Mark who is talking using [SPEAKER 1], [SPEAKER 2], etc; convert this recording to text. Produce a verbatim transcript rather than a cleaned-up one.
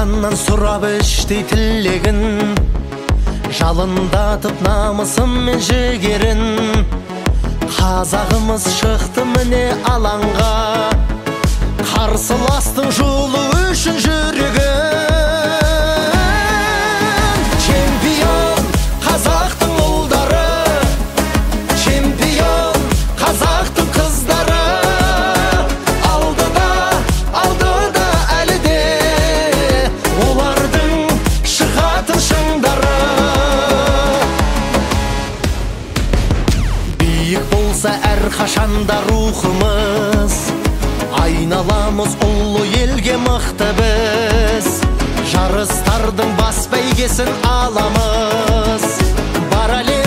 [SPEAKER 1] ханнан сұрап іштей тілегін, жалындатып намысым мен жігерін. Қазағымыз шықты міне алаңға, қарсыластың жолы үшін жүрегін. Чемпион қазақтың ұлдары, чемпион қазақтың қыздары. Алдыда, алдыда әлі де олардың шығатын шыңдары. Биік болса әрқашанда рухымыз, айналамыз ұлы елге мықты біз. Жарыстардың бас бәйгесін аламыз, бар әлем